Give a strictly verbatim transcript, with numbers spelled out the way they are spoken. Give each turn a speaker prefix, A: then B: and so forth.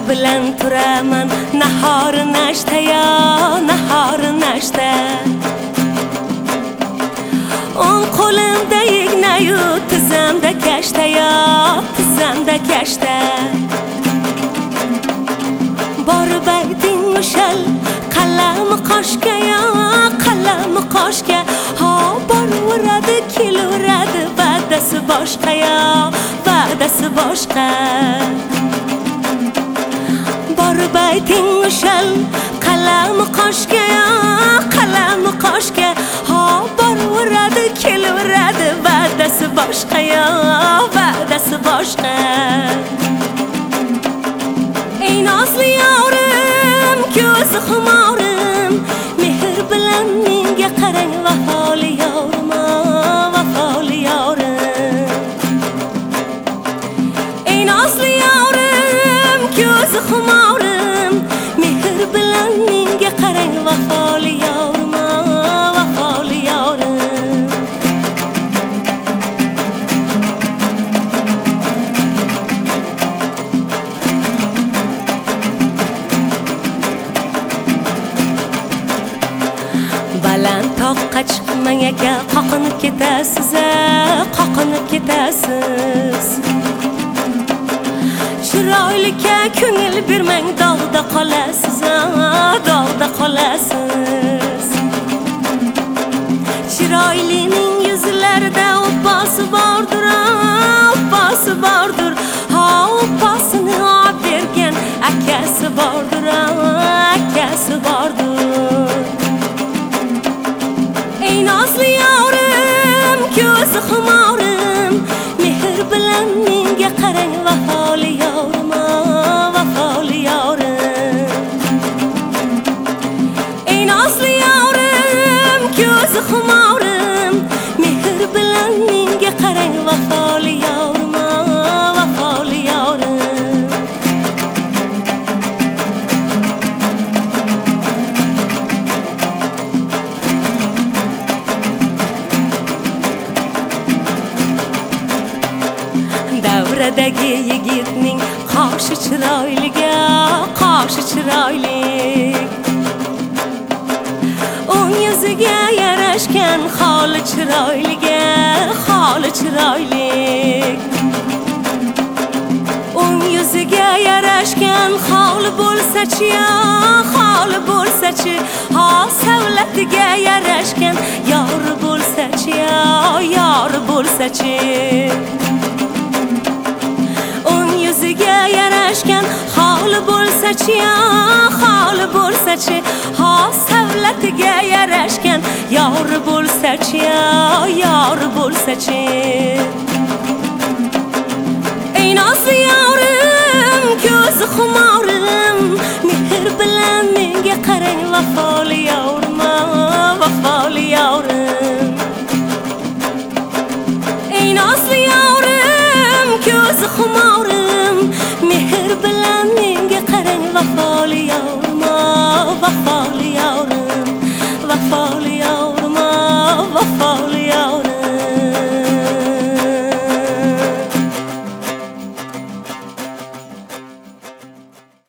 A: bilan turaman nahor nashta yo nahor nashta o'ng qo'limda ignayu tizzamda kashta yo tizzamda kashta borib ayting o'shal qalami qoshga yo qalami qoshga ho boraveradi kelaveradi va'dasi boshqa yo va'dasi boshqa borib ayting o'shal qalami qoshga yo qalami qoshga ho boraveradi kelaveradi va'dasi boshqa yo va'dasi boshqa ey nozli yorim ko'zi xumorim mehr bilan menga qarang vafoli yorim vafoli yorim ey nozli yorim ko'zi xumorim mehr bilan menga qarang vafoli yorim vafoli yorim baland toqqa chiqmang aka qoqinib ketasiz qoqinib ketasiz chiroylikka ko'ngil bermang dog'da qolasiz dog'da qolasiz chiroylining yuzlarida o'pposi bordir o'pposi bordir ha o'pposini olib bergan akasi bordir akasi bordir ey nozli yorim ko'zi xumorim mehr bilan menga qarang vafoli yorim vafoli yorim ey nozli yorim ko'zi xumorim mehr bilan menga qarang vafoli yorim vafoli yorim davradagi yigitning qoshi chiroyliga qoshi chiroyli o'ng yuziga yarashgan holi chiroyliga holi chiroyli o'ng yuziga yarashgan holi bo'lsa-chi holi bo'lsa-chi ho savlatiga yarashgan yori bo'lsa-chi yori bo'lsa-chi yuziga yarashgan holi bo'lsa-chi holi bo'lsa-chi ho savlatiga yarashgan yori bo'lsa-chi yori bo'lsa-chi ey nozli yorim ko'zi xumorim mehr bilan menga qarang vafoli yorim vafoli yorim ey nozli yorim ko'zi xumorim